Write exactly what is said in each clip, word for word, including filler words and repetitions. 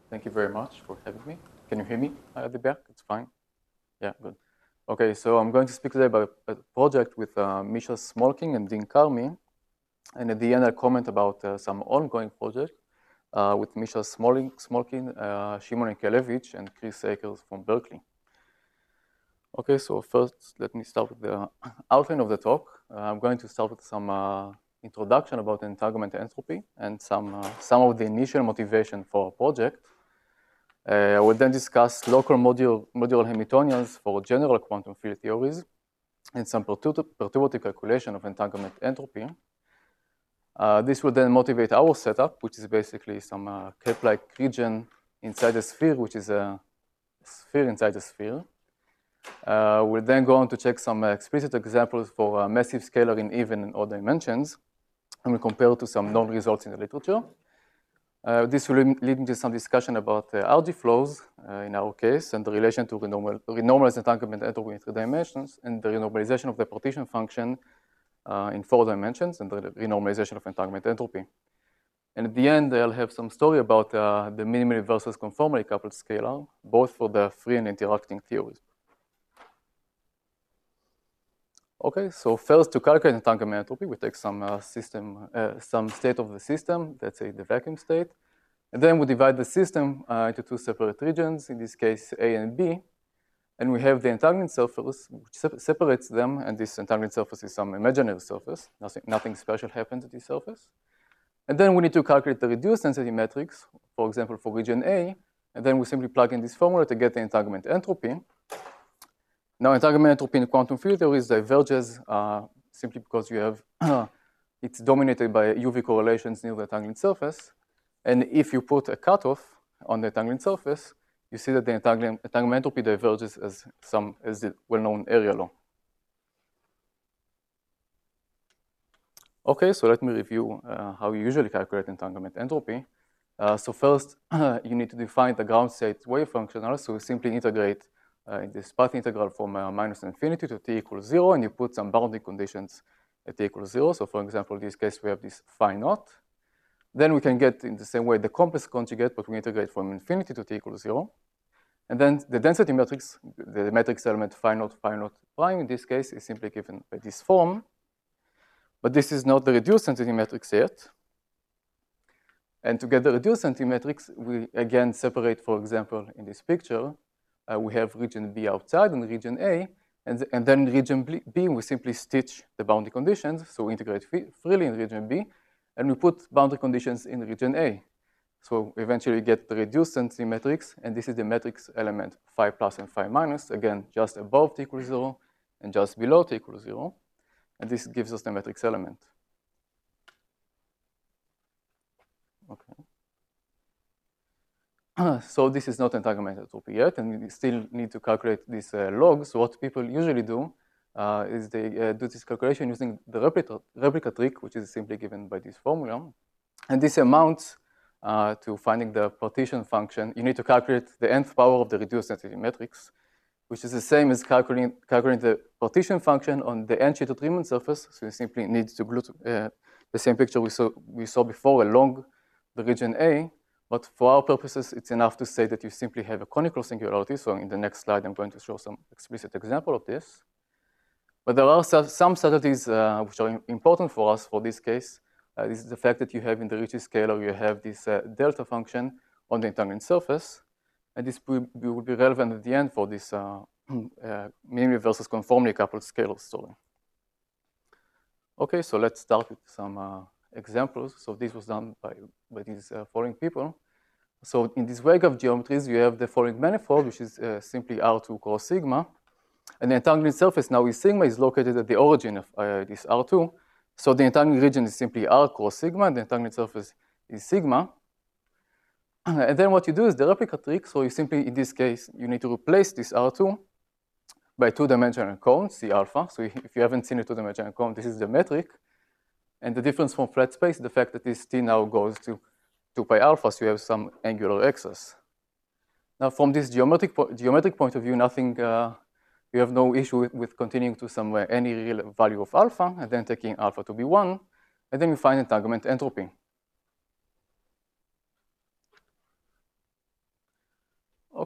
Thank you very much for having me. Can you hear me at the back? It's fine. Yeah, good. Okay, so I'm going to speak today about a project with uh, Misha Smolking and Dean Karmi. And at the end, I'll comment about uh, some ongoing project uh, with Misha Smolking, Smolkin, uh, Shimon Yankelevich, and Chris Akers from Berkeley. Okay, so first, let me start with the outline of the talk. Uh, I'm going to start with some uh, introduction about entanglement entropy and some, uh, some of the initial motivation for our project. Uh, we'll then discuss local modular, modular Hamiltonians for general quantum field theories and some perturbative calculation of entanglement entropy. Uh, this will then motivate our setup, which is basically some uh, Kepler-like region inside a sphere, which is a sphere inside a sphere. Uh, we'll then go on to check some uh, explicit examples for uh, massive scalar in even and odd dimensions, and we'll compare to some known results in the literature. Uh, this will lead into some discussion about uh, R G flows uh, in our case and the relation to renormal, renormalized entanglement entropy in three dimensions and the renormalization of the partition function uh, in four dimensions and the renormalization of entanglement entropy. And at the end, I'll have some story about uh, the minimally versus conformally coupled scalar, both for the free and interacting theories. Okay, so first to calculate entanglement entropy, we take some uh, system, uh, some state of the system, let's say the vacuum state. And then we divide the system uh, into two separate regions, in this case A and B. And we have the entanglement surface, which se separates them. And this entanglement surface is some imaginary surface. Nothing, nothing special happens at this surface. And then we need to calculate the reduced density matrix, for example, for region A. And then we simply plug in this formula to get the entanglement entropy. Now, entanglement entropy in quantum field theories diverges uh, simply because you have, it's dominated by U V correlations near the entanglement surface. And if you put a cutoff on the entanglement surface, you see that the entanglement, entanglement entropy diverges as some as the well-known area law. Okay, so let me review uh, how you usually calculate entanglement entropy. Uh, so first, you need to define the ground state wave functional. So you simply integrate uh, in this path integral from uh, minus infinity to t equals zero, and you put some bounding conditions at t equals zero. So for example, in this case, we have this phi naught. Then we can get in the same way the complex conjugate, but we integrate from infinity to t equals zero. And then the density matrix, the matrix element phi naught, phi naught prime, in this case, is simply given by this form. But this is not the reduced density matrix yet. And to get the reduced density matrix, we again separate, for example, in this picture, uh, we have region B outside and region A. And, and then in region B, we simply stitch the boundary conditions. So we integrate freely in region B. And we put boundary conditions in region A. So eventually we get the reduced density matrix, and this is the matrix element phi plus and phi minus, again, just above t equals zero and just below t equals zero. And this gives us the matrix element. Okay. So this is not entanglement entropy yet, and we still need to calculate these uh, logs. So what people usually do uh, is they uh, do this calculation using the replica, replica trick, which is simply given by this formula. And this amounts uh, to finding the partition function. You need to calculate the nth power of the reduced density matrix, which is the same as calculating, calculating the partition function on the n-shaded Riemann surface. So you simply need to glue to, uh, the same picture we saw, we saw before along the region A. But for our purposes, it's enough to say that you simply have a conical singularity. So in the next slide, I'm going to show some explicit example of this. But there are some subtleties uh, which are important for us for this case. Uh, this is the fact that you have in the Ricci scalar, you have this uh, delta function on the entanglement surface. And this will be relevant at the end for this uh, uh, minimally versus conformally coupled scalar story. Okay, so let's start with some uh, examples. So this was done by, by these uh, following people. So in this wave of geometries, you have the following manifold, which is uh, simply R two cross sigma. And the entanglement surface now is sigma is located at the origin of uh, this R two. So the entanglement region is simply R cross sigma, and the entanglement surface is sigma. And then what you do is the replica trick. So you simply, in this case, you need to replace this R two by two-dimensional cone, C alpha. So if you haven't seen a two-dimensional cone, this is the metric. And the difference from flat space is the fact that this T now goes to two pi alpha, so you have some angular excess. Now, from this geometric, po geometric point of view, nothing, uh, you have no issue with, with continuing to some uh, any real value of alpha, and then taking alpha to be one, and then you find entanglement entropy.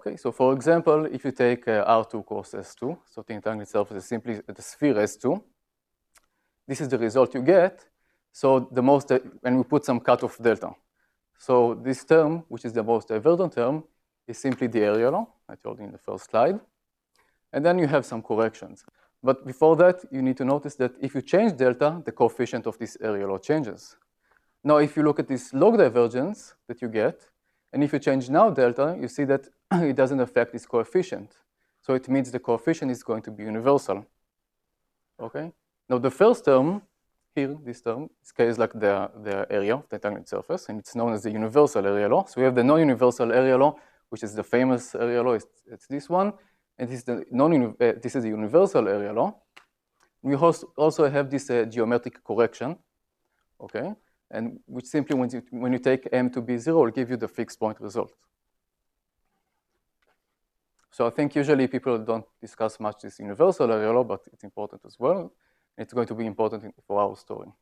Okay, so for example, if you take uh, R two cross S two, so the entangling surface is simply the sphere S two, this is the result you get. So the most, uh, and we put some cutoff delta. So this term, which is the most divergent term, is simply the area law, I told you in the first slide. And then you have some corrections. But before that, you need to notice that if you change delta, the coefficient of this area law changes. Now, if you look at this log divergence that you get, and if you change now delta, you see that it doesn't affect this coefficient. So it means the coefficient is going to be universal. Okay? Now, the first term here, this term, scales like the, the area of the entangling surface, and it's known as the universal area law. So we have the non-universal area law, which is the famous area law. It's, it's this one. And this is the non uh, this is the universal area law. We also have this uh, geometric correction, okay, and which simply when you when you take m to be zero will give you the fixed point result. So I think usually people don't discuss much this universal area law, but it's important as well. It's going to be important for our story.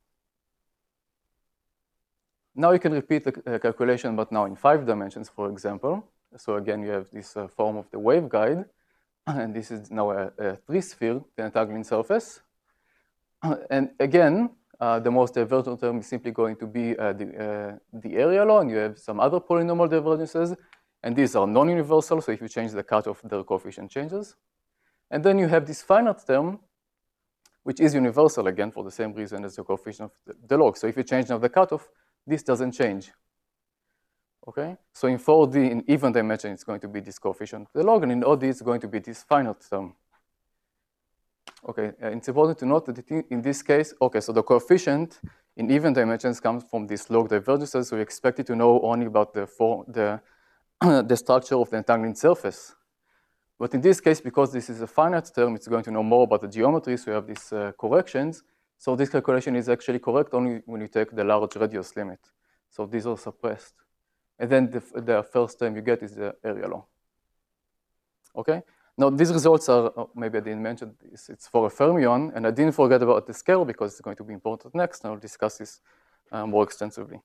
Now you can repeat the uh, calculation, but now in five dimensions, for example. So again, you have this uh, form of the waveguide. And this is now a, a three-sphere, the entangling surface. And again, uh, the most divergent term is simply going to be uh, the, uh, the area law, and you have some other polynomial divergences. And these are non-universal, so if you change the cutoff, the coefficient changes. And then you have this finite term, which is universal, again, for the same reason as the coefficient of the, the log. So if you change now the cutoff, this doesn't change. Okay, so in four D, in even dimension, it's going to be this coefficient of the log, and in odd D, it's going to be this finite term. Okay, uh, it's important to note that in this case, okay, so the coefficient in even dimensions comes from these log divergences, so we expect it to know only about the, form, the, the structure of the entangling surface. But in this case, because this is a finite term, it's going to know more about the geometry, so we have these uh, corrections. So this calculation is actually correct only when you take the large radius limit. So these are suppressed. And then the, the first term you get is the area law. Okay? Now, these results are, oh, maybe I didn't mention this, it's for a fermion, and I didn't forget about the scale because it's going to be important next, and I'll discuss this uh, more extensively.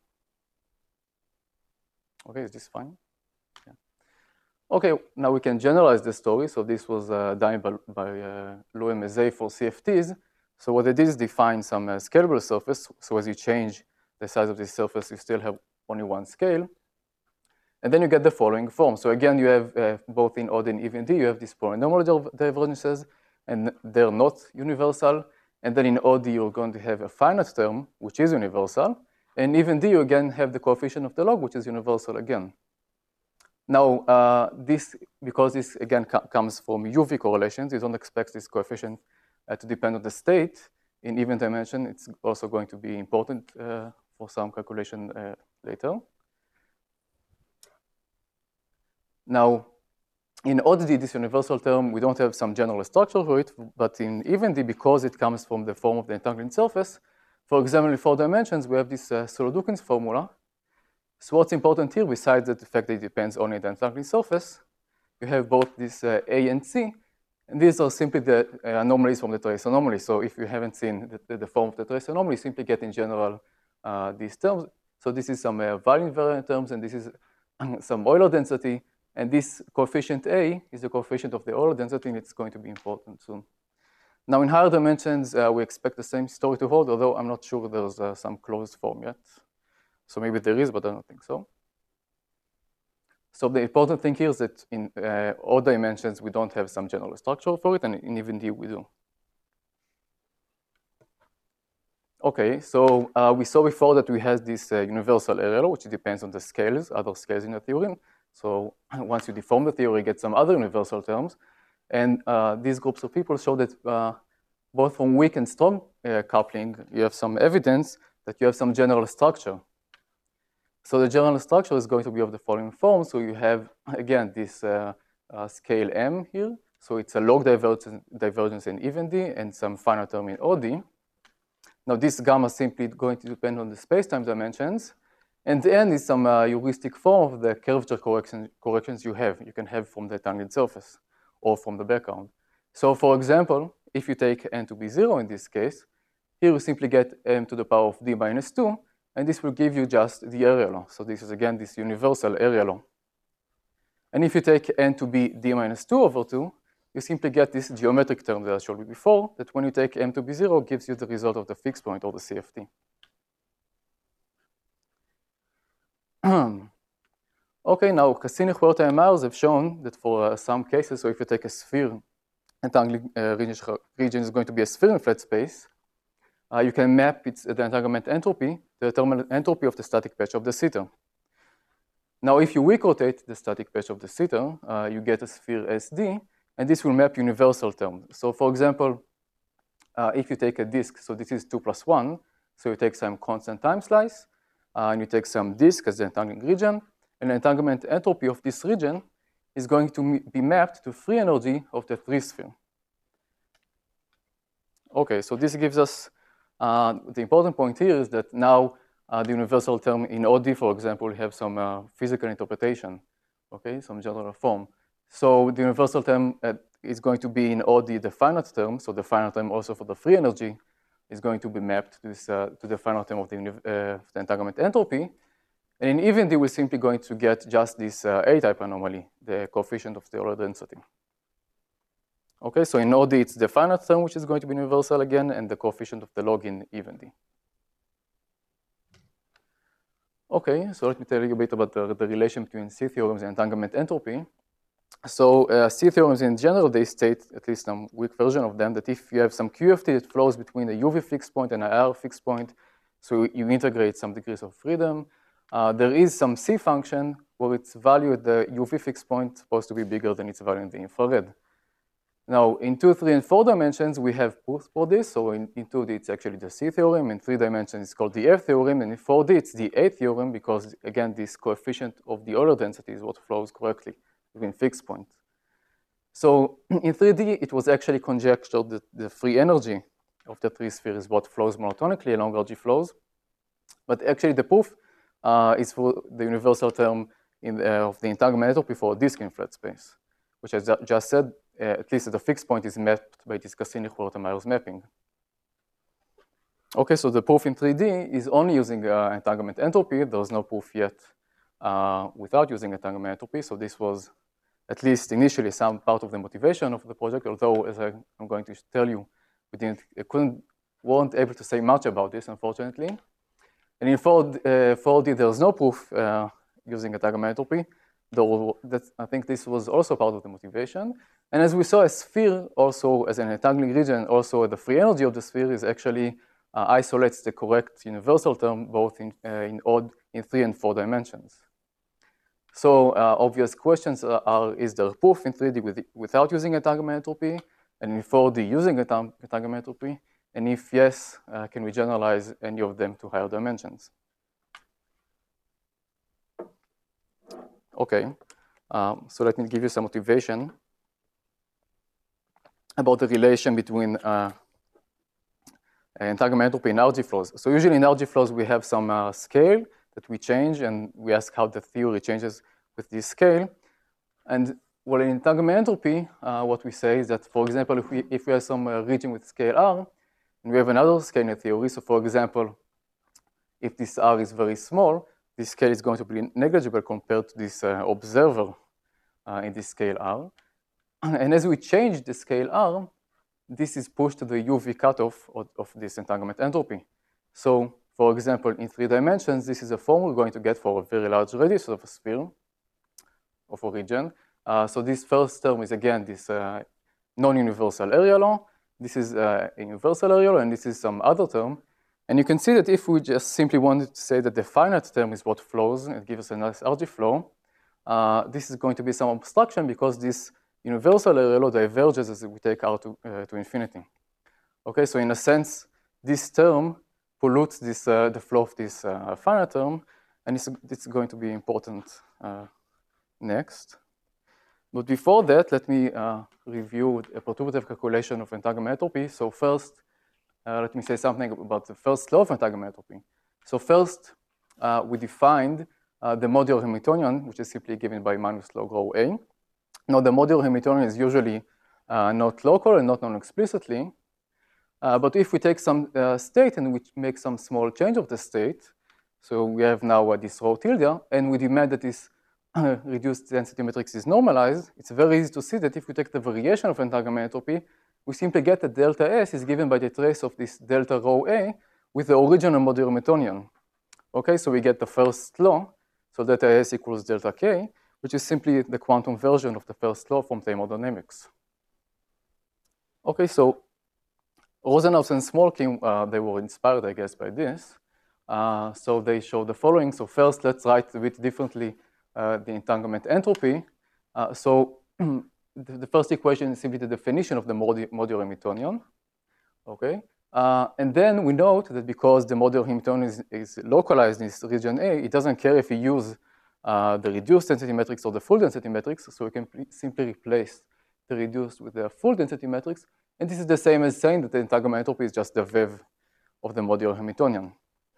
Okay, is this fine? Yeah. Okay, now we can generalize the story. So this was uh, done by, by uh, Lou and Mezei for C F Ts. So what they did is define some uh, scalable surface. So as you change the size of this surface, you still have only one scale. And then you get the following form. So again, you have uh, both in odd and even D, you have these polynomial divergences, and they're not universal. And then in odd D, you're going to have a finite term, which is universal. And even D, you again have the coefficient of the log, which is universal again. Now, uh, this, because this again comes from U V correlations, you don't expect this coefficient uh, to depend on the state. In even dimension, it's also going to be important uh, for some calculation uh, later. Now, in odd D, this universal term, we don't have some general structure for it, but in even D, because it comes from the form of the entangling surface, for example, in four dimensions, we have this uh, Solow-Dukins formula. So what's important here, besides the fact that it depends only on the entangling surface, you have both this uh, A and C, and these are simply the uh, anomalies from the trace anomaly. So if you haven't seen the, the, the form of the trace anomaly, you simply get in general uh, these terms. So this is some uh, value invariant terms, and this is some Euler density. And this coefficient A is the coefficient of the Euler density, and it's going to be important soon. Now, in higher dimensions, uh, we expect the same story to hold, although I'm not sure there's uh, some closed form yet. So maybe there is, but I don't think so. So the important thing here is that in uh, odd dimensions, we don't have some general structure for it, and in even D, we do. Okay, so uh, we saw before that we have this uh, universal area law, which depends on the scales, other scales in the theory. So once you deform the theory, you get some other universal terms. And uh, these groups of people show that uh, both from weak and strong uh, coupling, you have some evidence that you have some general structure. So the general structure is going to be of the following form. So you have, again, this uh, uh, scale M here. So it's a log divergence, divergence in even D and some finite term in odd D. Now this gamma is simply going to depend on the space-time dimensions. And the N is some uh, heuristic form of the curvature correction, corrections you have. You can have from the tangent surface or from the background. So for example, if you take N to be zero in this case, here you simply get M to the power of D minus two, and this will give you just the area law. So this is again this universal area law. And if you take n to be d minus two over two, you simply get this geometric term that I showed you before, that when you take m to be zero, gives you the result of the fixed point, or the C F T. Okay, now Cassini-Huerta and Myers have shown that for uh, some cases, so if you take a sphere, entangling uh, region, region is going to be a sphere in flat space, uh, you can map its, the entanglement entropy to the thermal entropy of the static patch of the C term. Now, if you weak rotate the static patch of the C term, uh, you get a sphere S D, and this will map universal terms. So for example, uh, if you take a disk, so this is two plus one, so you take some constant time slice, uh, and you take some disk as the entangling region, and the entanglement entropy of this region is going to be mapped to free energy of the three sphere. Okay, so this gives us, uh, the important point here is that now uh, the universal term in O D, for example, have some uh, physical interpretation, okay, some general form. So the universal term uh, is going to be in O D the finite term, so the finite term also for the free energy is going to be mapped to, this, uh, to the finite term of the, uh, the entanglement entropy. And in even D, we're simply going to get just this uh, A-type anomaly, the coefficient of the order density. Okay, so in O D, it's the finite term, which is going to be universal again, and the coefficient of the log in even D. Okay, so let me tell you a bit about the, the relation between C theorems and entanglement entropy. So uh, C theorems in general, they state, at least some weak version of them, that if you have some Q F T that flows between a U V fixed point and an I R fixed point, so you integrate some degrees of freedom, uh, there is some C function where its value at the U V fixed point is supposed to be bigger than its value in the infrared. Now, in two, three, and four dimensions, we have proofs for this. So in, in two D, it's actually the C theorem. In three dimensions, it's called the F theorem. And in four D, it's the A theorem, because, again, this coefficient of the Euler density is what flows correctly between fixed points. So in three D, it was actually conjectured that the free energy of the three sphere is what flows monotonically along R G flows. But actually, the proof uh, is for the universal term in, uh, of the entanglement entropy for a disk in flat space, which I just said, uh, at least at the fixed point, is mapped by this Cassini-Huerta-Myers mapping. Okay, so the proof in three D is only using uh, entanglement entropy. There's no proof yet uh, without using entanglement entropy. So this was, at least initially, some part of the motivation of the project, although, as I, I'm going to tell you, we didn't, couldn't, weren't able to say much about this, unfortunately. And in four D, there's no proof uh, using entanglement entropy, though that, I think this was also part of the motivation. And as we saw, a sphere also, as an entangling region, also the free energy of the sphere is actually uh, isolates the correct universal term, both in, uh, in odd, in three and four dimensions. So uh, obvious questions are, are, is there proof in three D with, without using entanglement entropy, and in four D using entanglement entropy? And if yes, uh, can we generalize any of them to higher dimensions? Okay, um, so let me give you some motivation about the relation between uh, entanglement entropy and R G flows. So usually in R G flows, we have some uh, scale that we change, and we ask how the theory changes with this scale. And well, in entanglement entropy, uh, what we say is that, for example, if we, if we have some uh, region with scale R, and we have another scale in theory, so for example, if this R is very small, this scale is going to be negligible compared to this uh, observer uh, in this scale R. And as we change the scale R, this is pushed to the U V cutoff of, of this entanglement entropy. So, for example, in three dimensions, this is a form we're going to get for a very large radius of a sphere, of a region. Uh, so this first term is, again, this uh, non-universal area law. This is uh, a universal area law, and this is some other term. And you can see that if we just simply wanted to say that the finite term is what flows and gives us a nice R G flow, uh, this is going to be some obstruction because this universal area law diverges as we take R to, uh, to infinity. Okay, so in a sense, this term pollutes this, uh, the flow of this uh, finite term, and it's, it's going to be important uh, next. But before that, let me uh, review a perturbative calculation of entanglement entropy. So first, uh, let me say something about the first law of entanglement entropy. So first, uh, we defined uh, the modular Hamiltonian, which is simply given by minus log rho A. Now, the modular Hamiltonian is usually uh, not local and not known explicitly. Uh, but if we take some uh, state and we make some small change of the state, so we have now uh, this rho tilde, and we demand that this reduced density matrix is normalized, it's very easy to see that if we take the variation of entanglement entropy, we simply get that delta S is given by the trace of this delta rho A with the original modular Hamiltonian. Okay, so we get the first law, so delta S equals delta K, which is simply the quantum version of the first law from thermodynamics. Okay, so Rosenhaus and Smolkin, uh, they were inspired, I guess, by this. Uh, so they show the following. So first, let's write a bit differently uh, the entanglement entropy. Uh, so the, the first equation is simply the definition of the modu modular Hamiltonian. Okay, uh, and then we note that because the modular Hamiltonian is, is localized in this region A, it doesn't care if we use uh, the reduced density matrix or the full density matrix. So we can simply replace the reduced with the full density matrix. And this is the same as saying that the entanglement entropy is just the V E V of the modular Hamiltonian.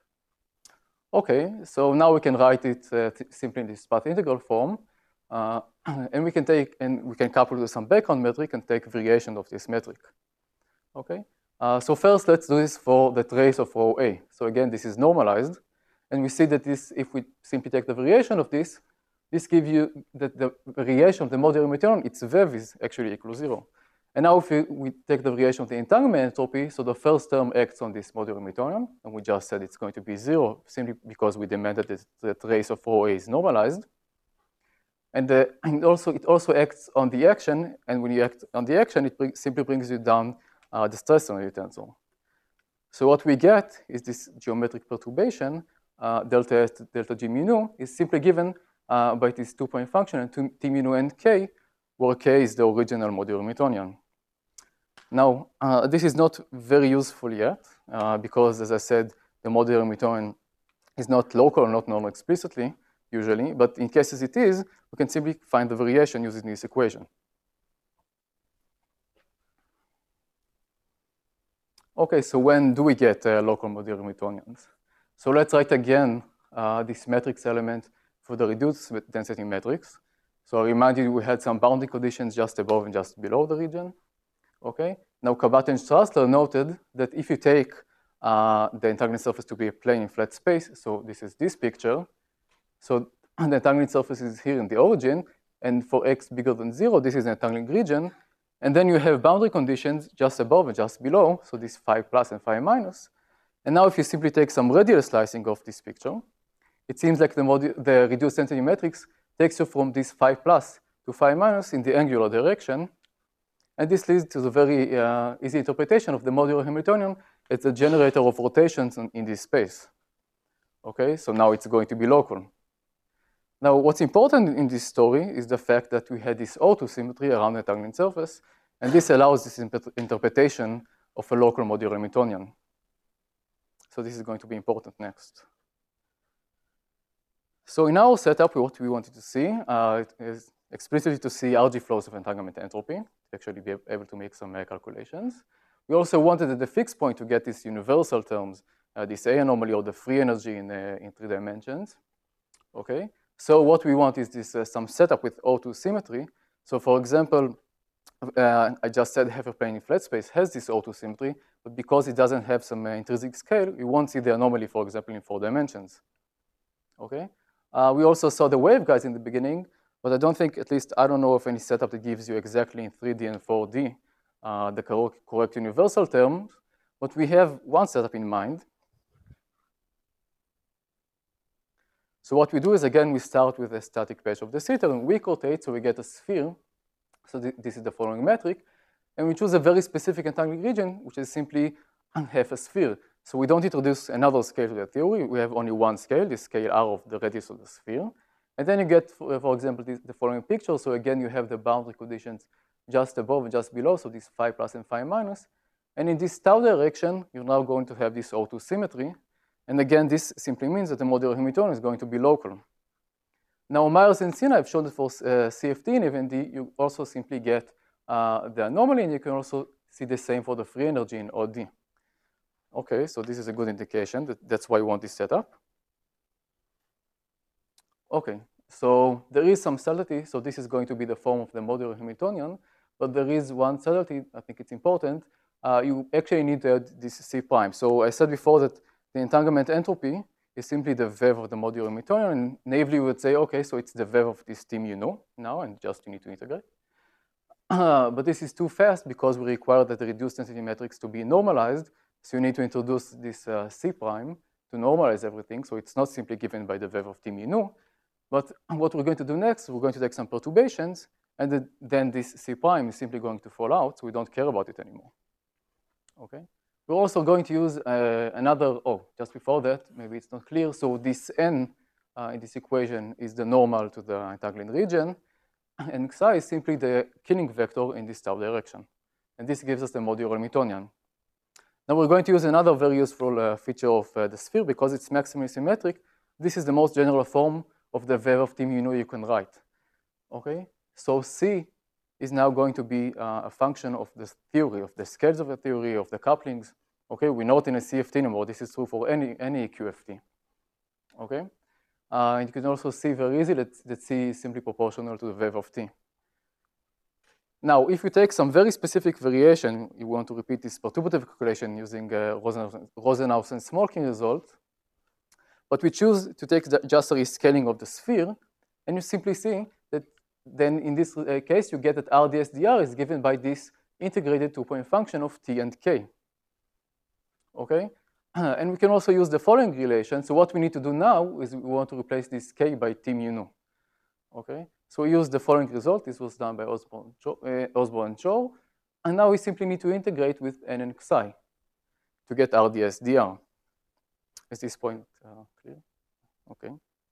Okay, so now we can write it uh, simply in this path integral form, uh, and we can take and we can couple with some background metric and take variation of this metric. Okay, uh, so first let's do this for the trace of rho A. So again, this is normalized, and we see that this, if we simply take the variation of this, this gives you that the variation of the modular Hamiltonian, its V E V is actually equal to zero. And now if we, we take the variation of the entanglement entropy, so the first term acts on this modular Hamiltonian, and we just said it's going to be zero simply because we demanded that the trace of rho A is normalized. And, the, and also it also acts on the action, and when you act on the action, it bring, simply brings you down uh, the stress energy tensor. So what we get is this geometric perturbation, uh, delta S to delta G mu nu, is simply given uh, by this two-point function and two, T mu nu and K, where K is the original modular Hamiltonian. Now, uh, this is not very useful yet, uh, because, as I said, the modular Hamiltonian is not local or not known explicitly, usually, but in cases it is, we can simply find the variation using this equation. Okay, so when do we get uh, local modular Hamiltonians? So let's write again uh, this matrix element for the reduced density matrix. So I remind you we had some bounding conditions just above and just below the region. Okay, now Kabat and Strassler noted that if you take uh, the entanglement surface to be a plane in flat space, so this is this picture, so the entanglement surface is here in the origin, and for x bigger than zero, this is an entangling region, and then you have boundary conditions just above and just below, so this phi plus and phi minus. And now if you simply take some radial slicing of this picture, it seems like the, the reduced density matrix takes you from this phi plus to phi minus in the angular direction. And this leads to the very uh, easy interpretation of the modular Hamiltonian as a generator of rotations in, in this space. Okay, so now it's going to be local. Now, what's important in this story is the fact that we had this O two symmetry around the entangling surface, and this allows this interpretation of a local modular Hamiltonian. So this is going to be important next. So in our setup, what we wanted to see uh, is explicitly to see R G flows of entanglement entropy, to actually be able to make some uh, calculations. We also wanted at the fixed point to get these universal terms, uh, this A anomaly or the free energy in, uh, in three dimensions. Okay, so what we want is this uh, some setup with O two symmetry. So for example, uh, I just said half a plane in flat space has this O two symmetry, but because it doesn't have some uh, intrinsic scale, we won't see the anomaly, for example, in four dimensions. Okay. Uh, we also saw the waveguides in the beginning, but I don't think, at least I don't know of any setup that gives you exactly in three D and four D uh, the correct, correct universal terms, but we have one setup in mind. So what we do is, again, we start with a static patch of the sitter and we rotate, so we get a sphere. So th this is the following metric, and we choose a very specific entangling region, which is simply half a sphere. So we don't introduce another scale to the theory. We have only one scale, the scale R of the radius of the sphere. And then you get, for, for example, this, the following picture. So again, you have the boundary conditions just above and just below, so this phi plus and phi minus. And in this tau direction, you're now going to have this O two symmetry. And again, this simply means that the modular Hamiltonian is going to be local. Now, Myers and Sina have shown that for uh, C F T and even D, you also simply get uh, the anomaly, and you can also see the same for the free energy in O D. Okay, so this is a good indication. That that's why we want this setup. Okay, so there is some subtlety. So this is going to be the form of the modular Hamiltonian, but there is one subtlety. I think it's important. Uh, you actually need to add this C prime. So I said before that the entanglement entropy is simply the vev of the modular Hamiltonian, and naively we would say, okay, so it's the vev of this team you know now, and just you need to integrate. Uh, but this is too fast because we require that the reduced density matrix to be normalized, so you need to introduce this uh, C prime to normalize everything, so it's not simply given by the vev of team you know. But what we're going to do next, we're going to take some perturbations, and then this C prime is simply going to fall out, so we don't care about it anymore. Okay? We're also going to use uh, another, oh, just before that, maybe it's not clear. So this n uh, in this equation is the normal to the entangling region, and psi is simply the killing vector in this tau direction. And this gives us the modular Hamiltonian. Now we're going to use another very useful uh, feature of uh, the sphere because it's maximally symmetric. This is the most general form of the vev of team you know you can write. Okay? So C is now going to be uh, a function of the theory, of the scales of the theory, of the couplings. Okay, we're not in a C F T anymore. This is true for any, any Q F T. Okay? Uh, and you can also see very easily that, that C is simply proportional to the vev of T. Now, if you take some very specific variation, you want to repeat this perturbative calculation using uh, Rosenhaus and Smolkin result, but we choose to take the, just a rescaling of the sphere, and you simply see that then in this uh, case, you get that R D S dr is given by this integrated two-point function of T and K. Okay? Uh, and we can also use the following relation. So what we need to do now is we want to replace this K by T mu nu. Okay? So we use the following result. This was done by Osborne, uh, Osborne and Chow. And now we simply need to integrate with n and psi to get R D S dr. Is this point uh, clear? Okay.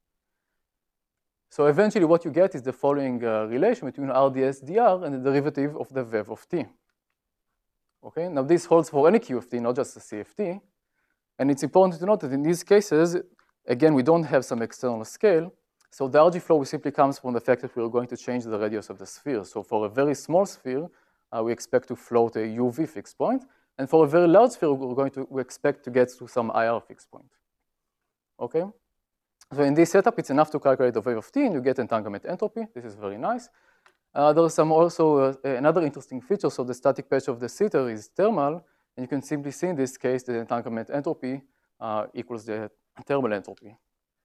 So eventually what you get is the following uh, relation between R D S dr and the derivative of the vev of T. Okay, now this holds for any Q F T, not just a C F T. And it's important to note that in these cases, again, we don't have some external scale. So the R G flow simply comes from the fact that we're going to change the radius of the sphere. So for a very small sphere, uh, we expect to float a U V fixed point. And for a very large sphere, we're going to we expect to get to some I R fixed point. Okay? So in this setup, it's enough to calculate the vev of T, and you get entanglement entropy. This is very nice. Uh, there's some also uh, another interesting feature. So the static patch of the sitter is thermal, and you can simply see in this case the entanglement entropy uh, equals the thermal entropy.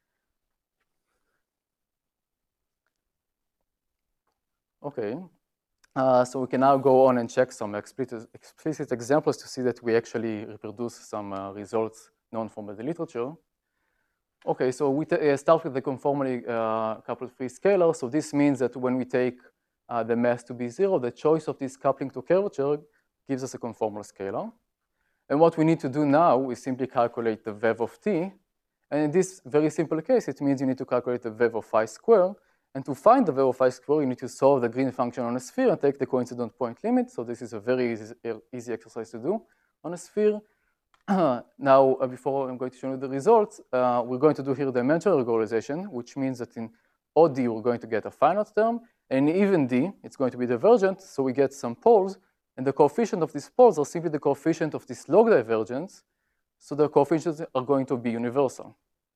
Okay, uh, so we can now go on and check some explicit, explicit examples to see that we actually reproduce some uh, results known from the literature. Okay, so we uh, start with the conformally uh, coupled free scalar. So this means that when we take uh, the mass to be zero, the choice of this coupling to curvature gives us a conformal scalar. And what we need to do now is simply calculate the vev of T. And in this very simple case, it means you need to calculate the vev of phi square. And to find the vev of phi square, you need to solve the Green function on a sphere and take the coincident point limit. So this is a very easy, easy exercise to do on a sphere. Now, uh, before I'm going to show you the results, uh, we're going to do here the dimensional regularization, which means that in O D, we're going to get a finite term. And in even D, it's going to be divergent. So we get some poles. And the coefficient of these poles are simply the coefficient of this log divergence. So the coefficients are going to be universal.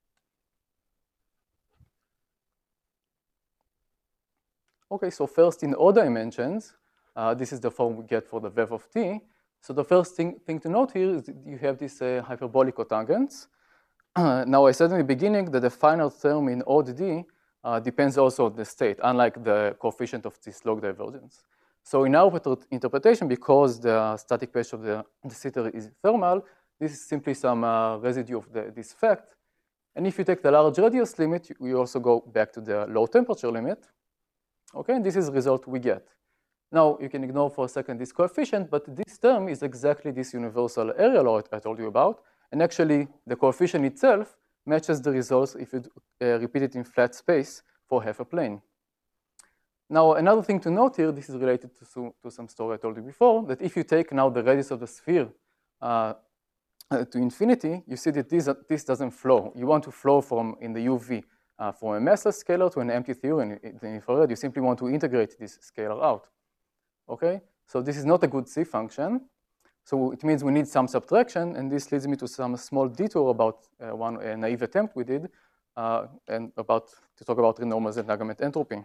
Okay, so first in O dimensions, uh, this is the form we get for the vev of T. So the first thing, thing to note here is that you have this uh, hyperbolic cotangents. Uh, now I said in the beginning that the final term in O D uh, depends also on the state, unlike the coefficient of this log divergence. So in our interpretation, because the static patch of the, the sitter is thermal, this is simply some uh, residue of the, this fact. And if you take the large radius limit, we also go back to the low temperature limit. Okay, and this is the result we get. Now, you can ignore for a second this coefficient, but this term is exactly this universal area law I told you about. And actually, the coefficient itself matches the results if you uh, repeat it in flat space for half a plane. Now, another thing to note here, this is related to, to some story I told you before, that if you take now the radius of the sphere uh, uh, to infinity, you see that this, uh, this doesn't flow. You want to flow from, in the U V, uh, from a massless scalar to an empty theory in the infrared. You simply want to integrate this scalar out. Okay, so this is not a good C function. So it means we need some subtraction, and this leads me to some small detour about uh, one uh, naive attempt we did, uh, and about to talk about renormalized entanglement entropy.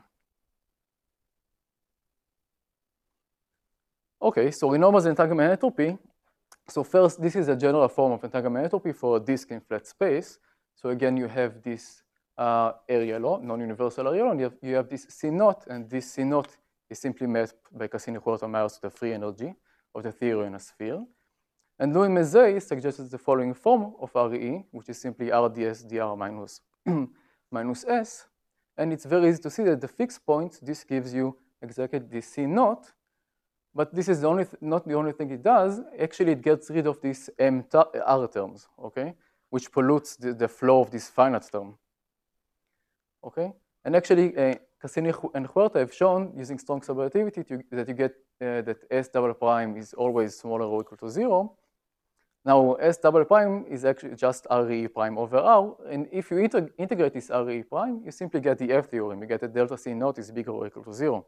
Okay, so renormalized entanglement entropy. So first, this is a general form of entanglement entropy for a disk in flat space. So again, you have this uh, area law, non-universal area law, and you have, you have this C naught, and this C naught is simply met by Cassini-Huerta-Myers to the free energy of the theory in a sphere. And Louis-Mézet suggested the following form of R E E, which is simply R D S dr minus, minus S. And it's very easy to see that the fixed point, this gives you exactly this C naught. But this is the only not the only thing it does. Actually, it gets rid of these M R terms, okay, which pollutes the, the flow of this finite term. Okay, and actually, uh, Cassini and Huerta have shown using strong subadditivity to, that you get uh, that S double prime is always smaller or equal to zero. Now, S double prime is actually just R E prime over R, and if you integ integrate this R E prime, you simply get the F theorem. You get that delta C naught is bigger or equal to zero.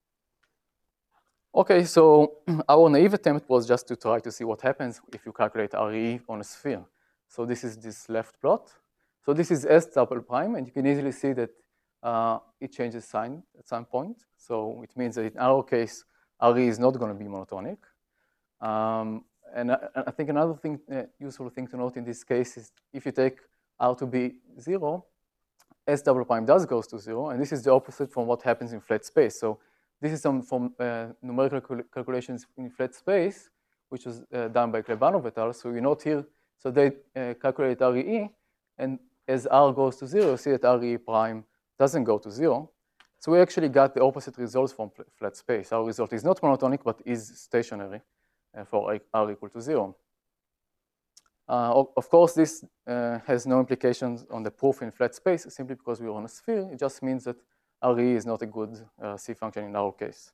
Okay, so our naive attempt was just to try to see what happens if you calculate R E on a sphere. So this is this left plot. So this is S double prime, and you can easily see that uh, it changes sign at some point. So it means that in our case, R E is not going to be monotonic. Um, and I, I think another thing, uh, useful thing to note in this case is if you take R to be zero, S double prime does goes to zero, and this is the opposite from what happens in flat space. So this is some from uh, numerical cal calculations in flat space, which was uh, done by Klebanov et al. So you note here, so they uh, calculate R E E, and as R goes to zero, you see that R E prime doesn't go to zero. So we actually got the opposite results from flat space. Our result is not monotonic, but is stationary uh, for R equal to zero. Uh, of course, this uh, has no implications on the proof in flat space, simply because we're on a sphere. It just means that R E is not a good uh, C function in our case.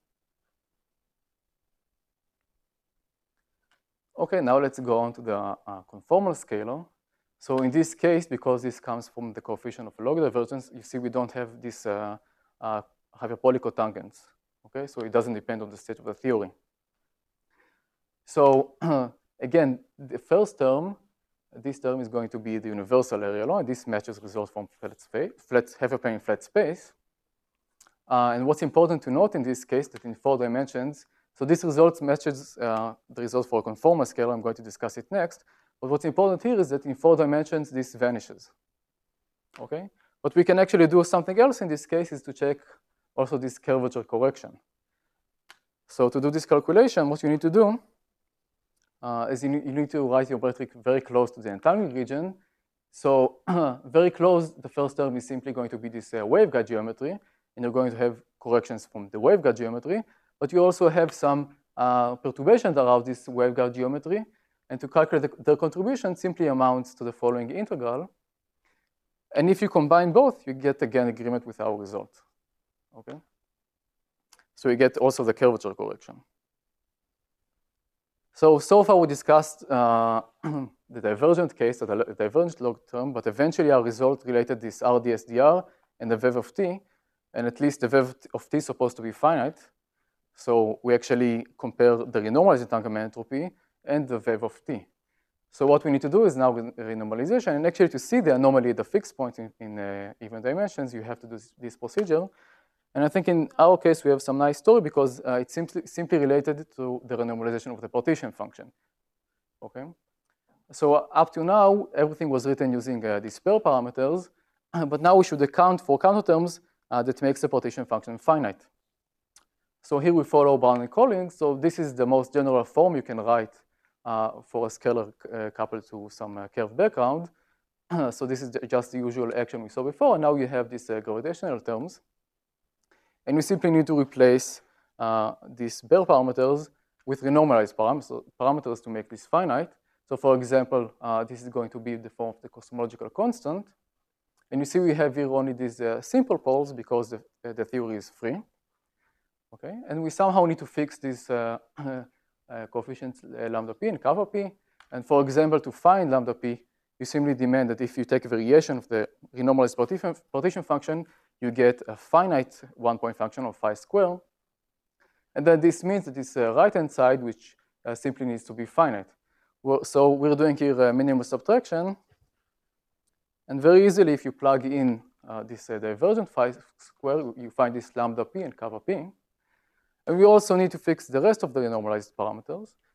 Okay, now let's go on to the uh, conformal scalar. So in this case, because this comes from the coefficient of log divergence, you see we don't have this uh, uh, hyperbolic cotangents. Okay, so it doesn't depend on the state of the theory. So again, the first term, this term is going to be the universal area law, and this matches results from flat space, flat hyperplane flat space. Uh, and what's important to note in this case that in four dimensions, so this result matches uh, the results for a conformal scalar. I'm going to discuss it next. But what's important here is that in four dimensions, this vanishes. Okay? But we can actually do something else in this case is to check also this curvature correction. So to do this calculation, what you need to do uh, is you need, you need to write your metric very close to the entangling region. So very close, the first term is simply going to be this uh, waveguide geometry, and you're going to have corrections from the waveguide geometry, but you also have some uh, perturbations around this waveguide geometry, and to calculate the, their contribution simply amounts to the following integral. And if you combine both, you get again agreement with our result. Okay? So you get also the curvature correction. So, so far we discussed uh, the divergent case, the divergent log term, but eventually our result related this R D S dr and the V E V of t, and at least the V E V of t is supposed to be finite. So we actually compare the renormalized entanglement entropy and the V E V of t. So what we need to do is now renormalization, and actually to see the anomaly at the fixed point in, in uh, even dimensions, you have to do this, this procedure. And I think in our case, we have some nice story because uh, it's simply, simply related to the renormalization of the partition function. Okay? So uh, up to now, everything was written using uh, these pair parameters, but now we should account for counterterms uh, that makes the partition function finite. So here we follow Brown and Collins. So this is the most general form you can write uh, for a scalar uh, coupled to some uh, curved background. So this is just the usual action we saw before, and now you have these uh, gravitational terms. And we simply need to replace uh, these Baire parameters with renormalized param parameters to make this finite. So for example, uh, this is going to be the form of the cosmological constant. And you see we have here only these uh, simple poles because the, uh, the theory is free. Okay, and we somehow need to fix these uh, uh, coefficients uh, lambda p and kappa p. And for example, to find lambda p, you simply demand that if you take a variation of the renormalized partition, partition function, you get a finite one-point function of phi squared. And then this means that this uh, right-hand side, which uh, simply needs to be finite. Well, so we're doing here a minimum subtraction. And very easily, if you plug in uh, this uh, divergent phi squared, you find this lambda p and kappa p. And we also need to fix the rest of the renormalized parameters.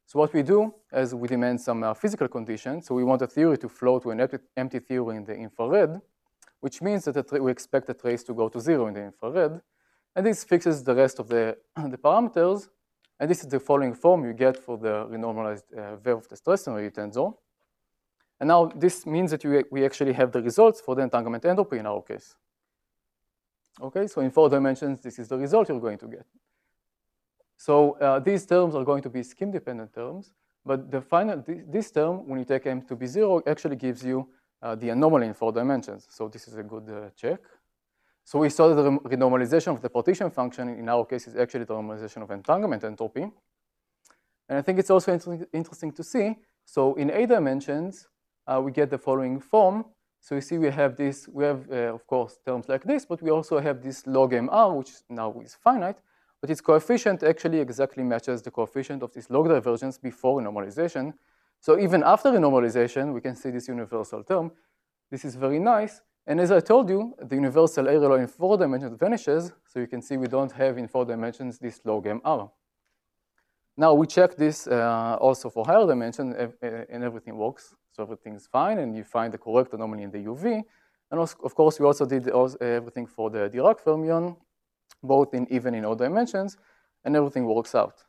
So what we do is we demand some uh, physical conditions. So we want a theory to flow to an empty, empty theory in the infrared, which means that we expect the trace to go to zero in the infrared. And this fixes the rest of the, the parameters. And this is the following form you get for the renormalized uh, wave of the stress energy tensor. And now this means that you, we actually have the results for the entanglement entropy in our case. Okay, so in four dimensions, this is the result you're going to get. So uh, these terms are going to be scheme-dependent terms, but the final, th this term, when you take m to be zero, actually gives you uh, the anomaly in four dimensions. So this is a good uh, check. So we saw that the renormalization of the partition function in our case is actually the normalization of entanglement entropy. And I think it's also inter interesting to see. So in eight dimensions, uh, we get the following form. So you see we have this, we have, uh, of course, terms like this, but we also have this log mr, which now is finite, but its coefficient actually exactly matches the coefficient of this log divergence before normalization. So even after the normalization, we can see this universal term. This is very nice. And as I told you, the universal area law in four dimensions vanishes. So you can see we don't have in four dimensions this log mr. Now we check this uh, also for higher dimension, and everything works. So everything's fine, and you find the correct anomaly in the U V. And also, of course, we also did also everything for the Dirac fermion, both in even in odd dimensions, and everything works out.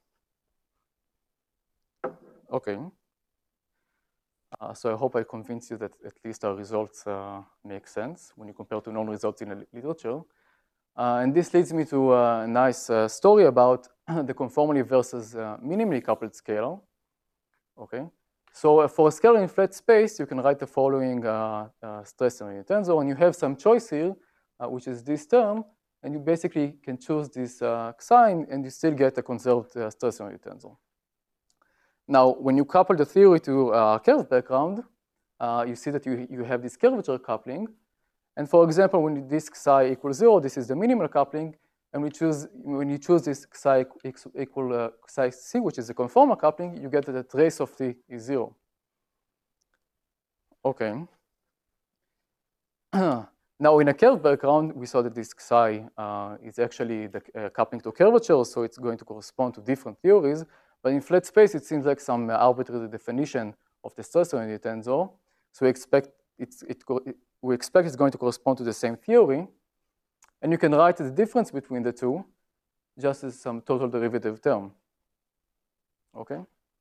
Okay. Uh, so I hope I convinced you that at least our results uh, make sense when you compare to known results in the literature. Uh, and this leads me to a nice uh, story about the conformally versus uh, minimally coupled scalar. Okay. So uh, for a scalar in flat space, you can write the following uh, uh, stress energy tensor, and you have some choice here, uh, which is this term, and you basically can choose this uh, sign, and you still get a conserved uh, stress energy tensor. Now, when you couple the theory to a curved background, uh, you see that you, you have this curvature coupling. And for example, when this psi equals zero, this is the minimal coupling. And we choose, when you choose this psi equal uh, psi c, which is the conformal coupling, you get that the trace of t is zero. Okay. Now, in a curved background, we saw that this psi uh, is actually the uh, coupling to curvature, so it's going to correspond to different theories. But in flat space, it seems like some uh, arbitrary definition of the stress energy tensor. So we expect it's, it, it, we expect it's going to correspond to the same theory. And you can write the difference between the two just as some total derivative term. Okay?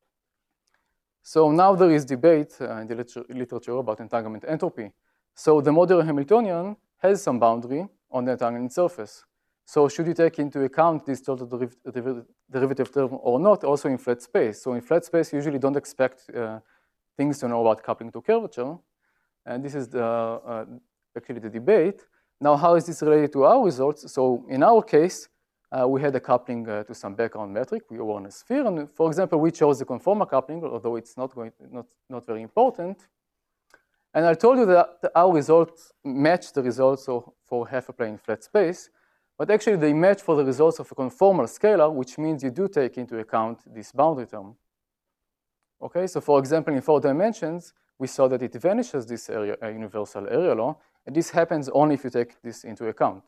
So now there is debate uh, in the literature, literature about entanglement entropy. So the modern Hamiltonian has some boundary on the entanglement surface. So should you take into account this total deriv deriv derivative term or not, also in flat space? So in flat space, you usually don't expect uh, things to know about coupling to curvature. And this is the, uh, actually the debate. Now, how is this related to our results? So in our case, uh, we had a coupling uh, to some background metric. We were on a sphere. And for example, we chose the conformal coupling, although it's not, going, not, not very important. And I told you that our results match the results of, for half a plane flat space. But actually, they match for the results of a conformal scalar, which means you do take into account this boundary term. Okay, so for example, in four dimensions, we saw that it vanishes this area, uh, universal area law, and this happens only if you take this into account.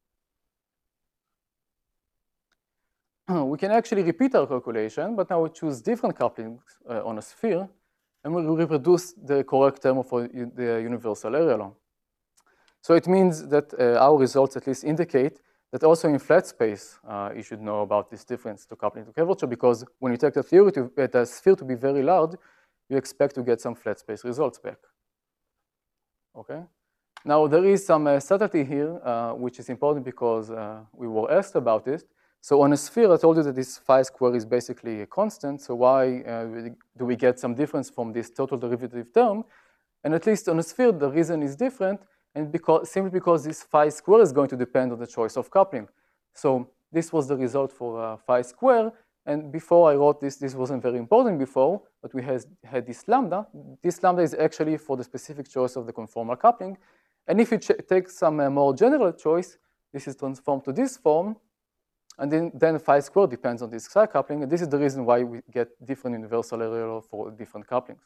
We can actually repeat our calculation, but now we choose different couplings uh, on a sphere, and we reproduce the correct term for the universal area law. So it means that uh, our results at least indicate that also in flat space, uh, you should know about this difference to coupling to curvature, because when you take the theory to uh, the sphere to be very large, you expect to get some flat space results back. Okay. Now there is some uh, subtlety here, uh, which is important because uh, we were asked about it. So on a sphere, I told you that this phi square is basically a constant. So why uh, do we get some difference from this total derivative term? And at least on a sphere, the reason is different, and because, simply because this phi square is going to depend on the choice of coupling. So this was the result for uh, phi square. And before I wrote this, this wasn't very important before, but we has, had this lambda. This lambda is actually for the specific choice of the conformal coupling. And if you take some uh, more general choice, this is transformed to this form. And then, then phi squared depends on this psi coupling. And this is the reason why we get different universal area for different couplings.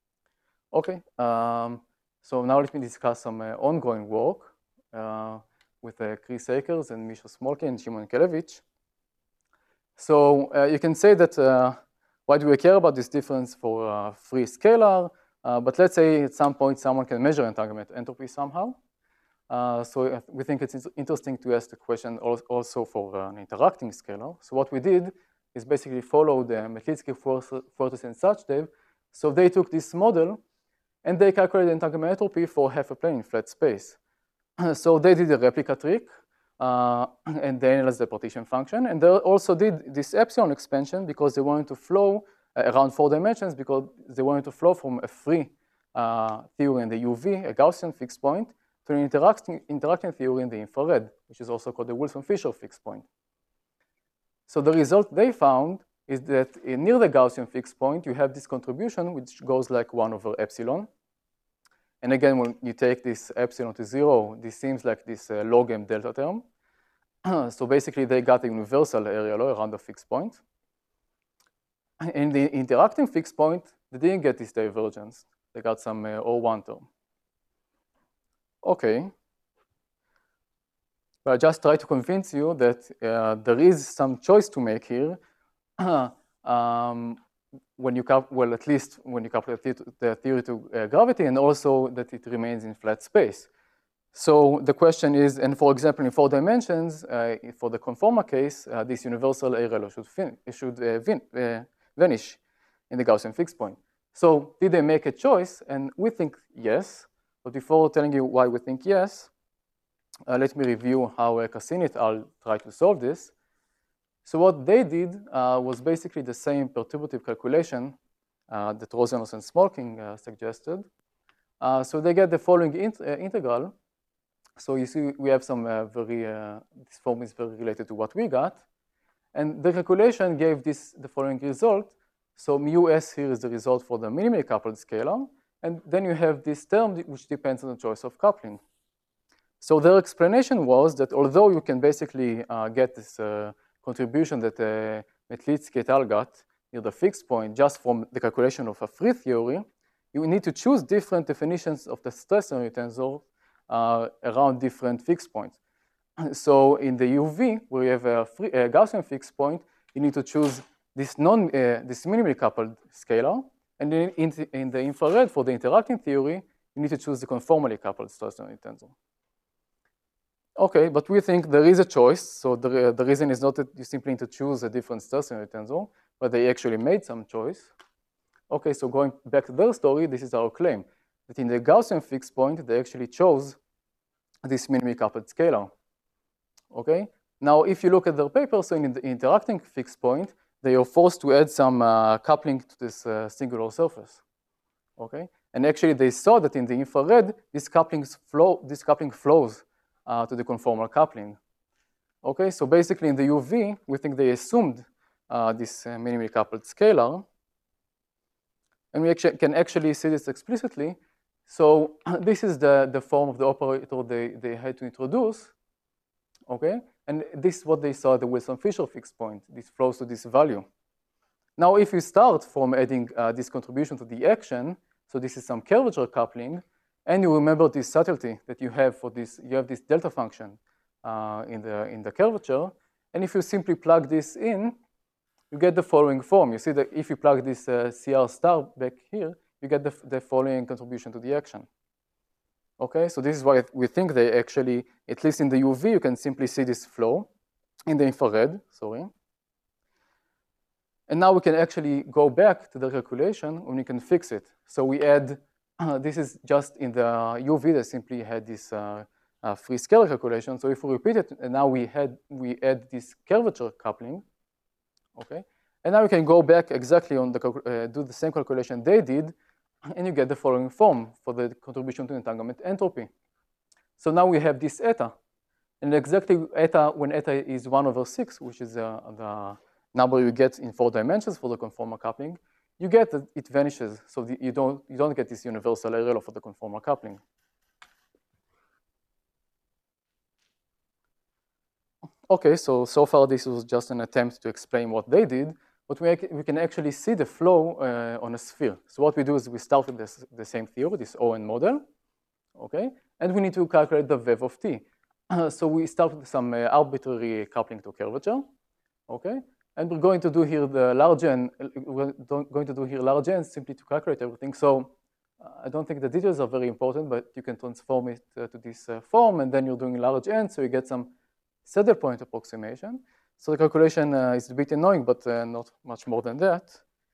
Okay, um, so now let me discuss some uh, ongoing work. Uh, with uh, Chris Akers and Misha Smolkin and Shimon Kelevich. So uh, you can say that uh, why do we care about this difference for uh, free scalar? Uh, but let's say at some point someone can measure entanglement entropy somehow. Uh, so we think it's interesting to ask the question also for uh, an interacting scalar. So what we did is basically follow the Metlitsky, Fortis, and Sachdev. So they took this model and they calculated entanglement entropy for half a plane in flat space. So they did a replica trick uh, and they analyzed the partition function. And they also did this epsilon expansion because they wanted to flow uh, around four dimensions because they wanted to flow from a free uh, theory in the U V, a Gaussian fixed point, to an interacting, interacting theory in the infrared, which is also called the Wilson-Fisher fixed point. So the result they found is that in near the Gaussian fixed point, you have this contribution which goes like one over epsilon. And again, when you take this epsilon to zero, this seems like this uh, log m delta term. So basically, they got a universal area law around the fixed point. In the interacting fixed point, they didn't get this divergence. They got some uh, O one term. Okay. But I just try to convince you that uh, there is some choice to make here. um, when you cap well, at least when you calculate the theory to uh, gravity, and also that it remains in flat space. So the question is, and for example, in four dimensions, uh, for the conformal case, uh, this universal area law should, fin should uh, vin uh, vanish in the Gaussian fixed point. So did they make a choice? And we think yes. But before telling you why we think yes, uh, let me review how uh, Cassini et al. Tried to solve this. So what they did uh, was basically the same perturbative calculation uh, that Rosenos and Smolkin uh, suggested. Uh, so they get the following int uh, integral. So you see we have some uh, very, uh, this form is very related to what we got. And the calculation gave this the following result. So mu s here is the result for the minimally coupled scalar. And then you have this term which depends on the choice of coupling. So their explanation was that although you can basically uh, get this uh, contribution that uh, Metlitsky et al. Got near the fixed point just from the calculation of a free theory, you need to choose different definitions of the stress energy tensor uh, around different fixed points. So in the U V, where you have a, free, a Gaussian fixed point, you need to choose this non, uh, this minimally coupled scalar. And in, in, the, in the infrared, for the interacting theory, you need to choose the conformally coupled stress energy tensor. Okay, but we think there is a choice. So the, the reason is not that you simply need to choose a different stress energy tensor, but they actually made some choice. Okay, so going back to their story, this is our claim, that in the Gaussian fixed point, they actually chose this minimally coupled scalar. Okay, now if you look at their paper, so in the interacting fixed point, they are forced to add some uh, coupling to this uh, singular surface. Okay, and actually they saw that in the infrared, this coupling flow, this coupling flows uh, to the conformal coupling. Okay, so basically in the U V, we think they assumed uh, this uh, minimally coupled scalar, and we actually can actually see this explicitly. So this is the the form of the operator they they had to introduce. Okay, and this is what they saw at the Wilson-Fisher fixed point. This flows to this value. Now, if you start from adding uh, this contribution to the action, so this is some curvature coupling, and you remember this subtlety that you have for this, you have this delta function uh, in the in the curvature, and if you simply plug this in, you get the following form. You see that if you plug this uh, C R star back here, you get the, the following contribution to the action. Okay, so this is why we think they actually, at least in the U V, you can simply see this flow in the infrared, sorry. And now we can actually go back to the calculation when we can fix it. So we add, uh, this is just in the U V that simply had this uh, uh, free scalar calculation. So if we repeat it, and now we had we add this curvature coupling, okay? And now we can go back exactly on the, uh, do the same calculation they did, and you get the following form for the contribution to entanglement entropy. So now we have this eta, and exactly eta, when eta is one over six, which is uh, the number you get in four dimensions for the conformal coupling, you get that it vanishes. So the, you don't you don't get this universal area law for the conformal coupling. Okay, so so far this was just an attempt to explain what they did, but we, we can actually see the flow uh, on a sphere. So what we do is we start with this, the same theory, this O N model, okay, and we need to calculate the V E V of t. uh, so we start with some uh, arbitrary coupling to curvature, okay? And we're going to do here the large n, we're going to do here large n simply to calculate everything. So uh, I don't think the details are very important, but you can transform it uh, to this uh, form, and then you're doing large n, so you get some saddle point approximation. So the calculation uh, is a bit annoying, but uh, not much more than that.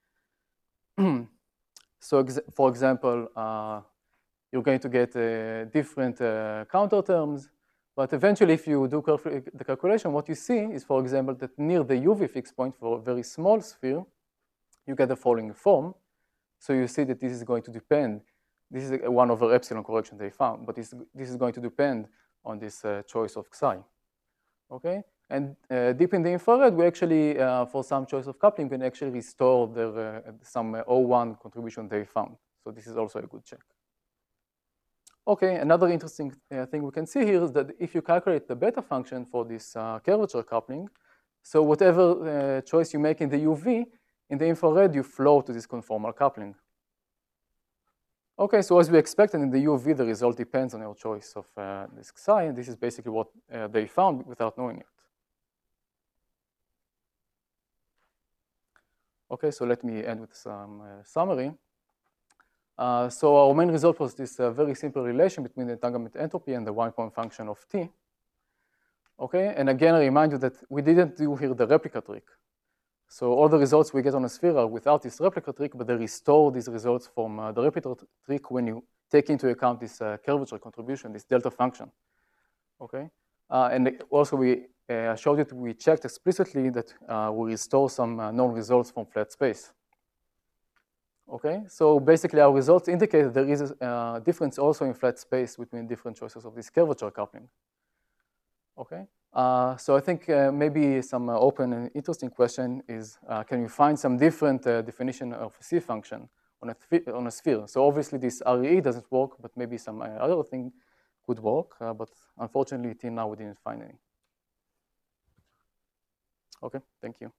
So ex for example, uh, you're going to get uh, different uh, counter terms. But eventually, if you do the calculation, what you see is, for example, that near the U V fixed point for a very small sphere, you get the following form. So you see that this is going to depend. This is a one over epsilon correction they found, but this, this is going to depend on this uh, choice of psi. Okay? And uh, deep in the infrared, we actually, uh, for some choice of coupling, can actually restore their, uh, some uh, O one contribution they found. So this is also a good check. Okay, another interesting uh, thing we can see here is that if you calculate the beta function for this uh, curvature coupling, so whatever uh, choice you make in the U V, in the infrared, you flow to this conformal coupling. Okay, so as we expected in the U V, the result depends on your choice of uh, this psi, and this is basically what uh, they found without knowing it. Okay, so let me end with some uh, summary. Uh, so our main result was this uh, very simple relation between the entanglement entropy and the one-point function of T. Okay, and again, I remind you that we didn't do here the replica trick. So all the results we get on a sphere are without this replica trick, but they restore these results from uh, the replica trick when you take into account this uh, curvature contribution, this delta function. Okay, uh, and also we uh, showed it, we checked explicitly that uh, we restore some uh, known results from flat space. Okay, so basically our results indicate that there is a uh, difference also in flat space between different choices of this curvature coupling. Okay, uh, so I think uh, maybe some uh, open and interesting question is, uh, can you find some different uh, definition of a C function on a, on a sphere? So obviously this R E E doesn't work, but maybe some uh, other thing could work, uh, but unfortunately till now we didn't find any. Okay, thank you.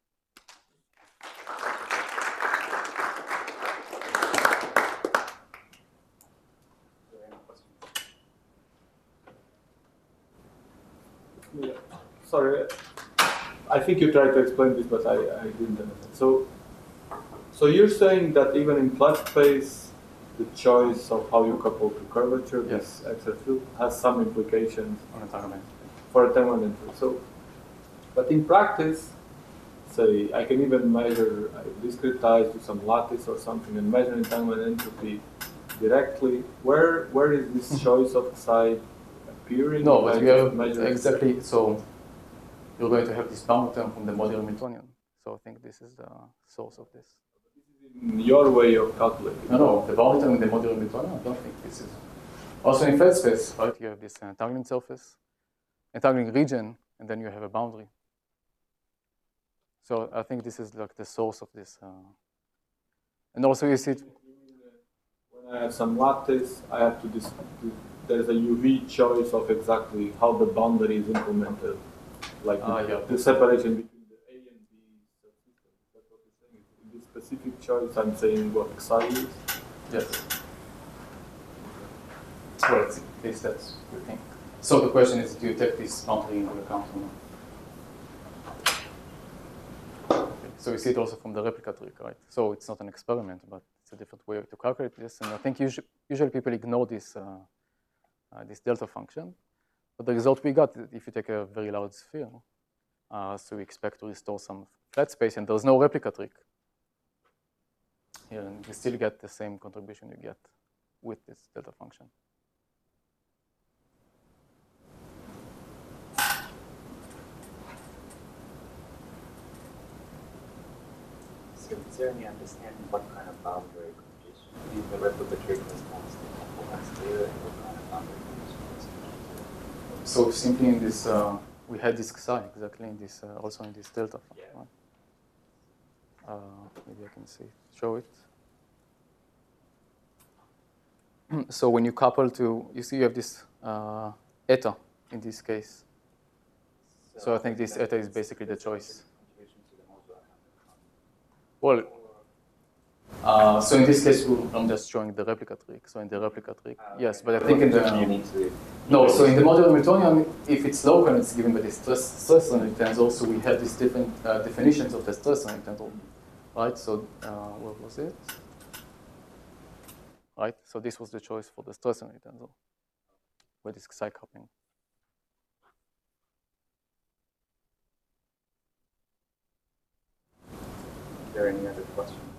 Yeah. Sorry, I think you tried to explain this, but I, I didn't understand. So, so you're saying that even in flat space, the choice of how you couple to curvature, yes, this extra field, has some implications on entanglement. For entanglement. So, but in practice, say I can even measure, I discretize to some lattice or something and measure entanglement entropy directly. Where where is this choice of psi appearing? No, but you have exactly, so you're going to have this bound term from the modular Hamiltonian. So I think this is the source of this. In your way of calculating. No, no, the bound term in the modular Hamiltonian, I don't think this is. Also in flat space, right, you have this entangling surface, entangling region, and then you have a boundary. So I think this is like the source of this. Uh, and also you see it. When I have some lattice, I have to dis there's a U V choice of exactly how the boundary is implemented, like uh, the, yeah. the separation between the A and B subsystems. That's what you're saying. In this specific choice, I'm saying what psi is. Yes. Well, at least that's the thing. So the question is, do you take this boundary into account or not? Okay. So you see it also from the replica trick, right? So it's not an experiment, but it's a different way to calculate this. And I think usually, usually people ignore this. Uh, Uh, this delta function. But the result we got, if you take a very large sphere, uh, so we expect to restore some flat space, and there's no replica trick here, and you still get the same contribution you get with this delta function. So is there any understanding what kind of boundary condition the replica trick response to couple has there, and what kind of boundary condition? So simply in this, uh, we had this psi exactly in this, uh, also in this delta function. Yeah. Right? Uh, maybe I can see, show it. So when you couple to, you see you have this uh, eta in this case. So, so I think this eta is basically the choice. Well, Uh, so in this case, we'll, I'm just showing the replica trick. So in the replica trick, Uh, yes, but I think in the you need to. no. So in the modular Hamiltonian, if it's local and it's given by the stress stress energy tensor, so we have these different uh, definitions of the stress energy tensor, right? So uh, what was it? Right. So this was the choice for the stress energy tensor with this psi coupling. Are there any other questions?